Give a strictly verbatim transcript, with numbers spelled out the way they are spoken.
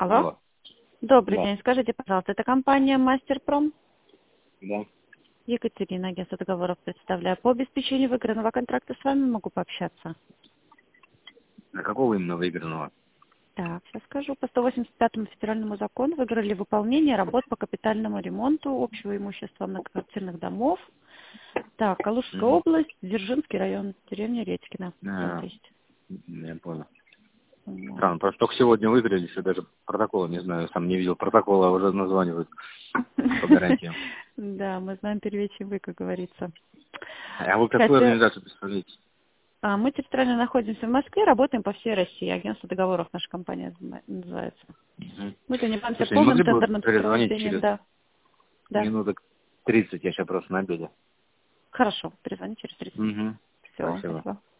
Алло. Алло. Добрый Да. день. Скажите, пожалуйста, это компания «Мастерпром»? Да. Екатерина, агентство договоров представляю. По обеспечению выигранного контракта с вами могу пообщаться. А какого именно выигранного? Так, сейчас скажу. По сто восемьдесят пятому федеральному закону выиграли выполнение работ по капитальному ремонту общего имущества многоквартирных домов. Так, Калужская Угу. область, Дзержинский район, деревня Редькина. Там А, есть. я понял. Вот. Странно, просто только сегодня выиграли, еще даже протокола не знаю, сам не видел протокола, а уже названивают по гарантиям. Да, мы знаем первее, чем вы, как говорится. А вы какую Кстати, организацию представляете? а, мы территориально находимся в Москве, работаем по всей России. Агентство договоров наша компания назыма- называется. Угу. Мы занимаемся Слушай, не полным могли бы вы тендерным перезвонить сопровождением, через да. Да. минуток тридцать, я сейчас просто на обеде. Хорошо, перезвони через тридцать минут. Угу. Все, Спасибо. спасибо.